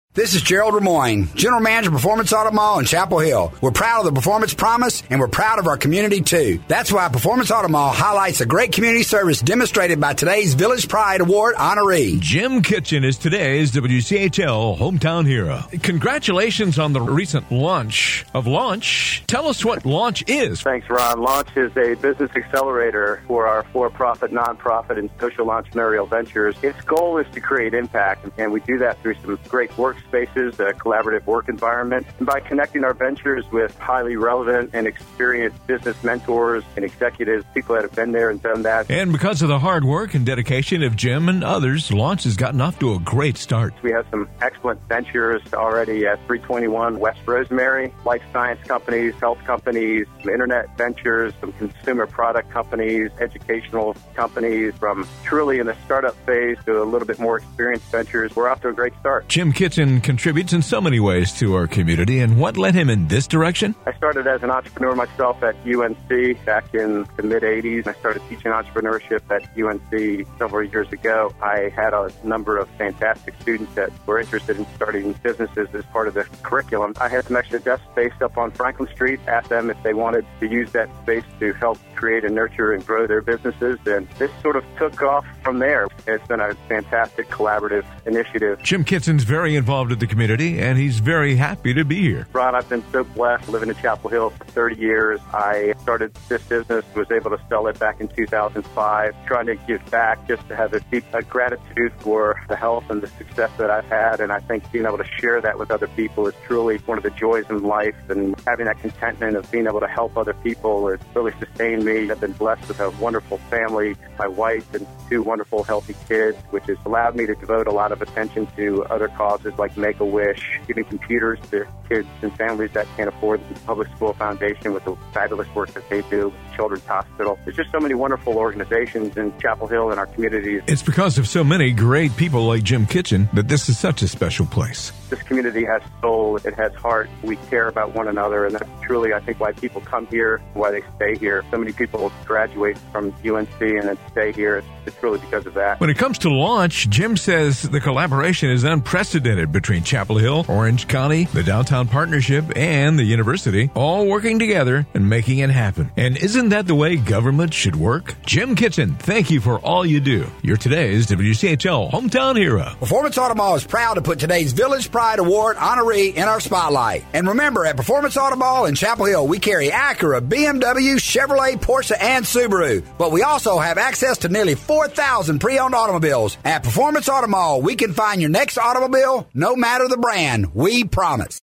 This is Gerald Ramoyne, General Manager of Performance Auto Mall in Chapel Hill. We're proud of the Performance Promise, and we're proud of our community, too. That's why Performance Auto Mall highlights the great community service demonstrated by today's Village Pride Award honoree. Jim Kitchen is today's WCHL Hometown Hero. Congratulations on the recent launch of Launch. Tell us what Launch is. Thanks, Ron. Launch is a business accelerator for our for-profit, nonprofit, and social entrepreneurial ventures. Its goal is to create impact, and we do that through some great workspaces, a collaborative work environment, and by connecting our ventures with highly relevant and experienced business mentors and executives, people that have been there and done that. And because of the hard work and dedication of Jim and others, Launch has gotten off to a great start. We have some excellent ventures already at 321 West Rosemary, life science companies, health companies, some internet ventures, some consumer product companies, educational companies, from truly in the startup phase to a little bit more experienced ventures. We're off to a great start. Jim Kitchen contributes in so many ways to our community, and what led him in this direction? I started as an entrepreneur myself at UNC back in the mid-'80s. I started teaching entrepreneurship at UNC several years ago. I had a number of fantastic students that were interested in starting businesses as part of the curriculum. I had some extra desk space up on Franklin Street, asked them if they wanted to use that space to help create and nurture and grow their businesses, and this sort of took off from there. It's been a fantastic collaborative initiative. Jim Kitchen's very involved with the community, and he's very happy to be here. Ron, I've been so blessed living in Chapel Hill for 30 years. I started this business, was able to sell it back in 2005, trying to give back, just to have a deep gratitude for the health and the success that I've had, and I think being able to share that with other people is truly one of the joys in life, and having that contentment of being able to help other people has really sustained me. I've been blessed with a wonderful family, my wife and two wonderful, healthy kids, which has allowed me to devote a lot of attention to other causes like Make-A-Wish, giving computers to kids and families that can't afford the Public School Foundation with the fabulous work that they do, Children's Hospital. There's just so many wonderful organizations in Chapel Hill and our communities. It's because of so many great people like Jim Kitchen that this is such a special place. This community has soul, it has heart, we care about one another, and that's truly, I think, why people come here, why they stay here. So many people graduate from UNC and then stay here. It's really because of that. When it comes to Launch, Jim says the collaboration is unprecedented between Chapel Hill, Orange County, the Downtown Partnership, and the university, all working together and making it happen. And isn't that the way government should work? Jim Kitchen, thank you for all you do. You're today's WCHL Hometown Hero. Performance Auto Mall is proud to put today's Village Pride Award honoree in our spotlight. And remember, at Performance Auto Mall in Chapel Hill, we carry Acura, BMW, Chevrolet, Porsche, and Subaru. But we also have access to nearly 4,000 pre-owned automobiles. At Performance Auto Mall, we can find your next automobile, no matter the brand. We promise.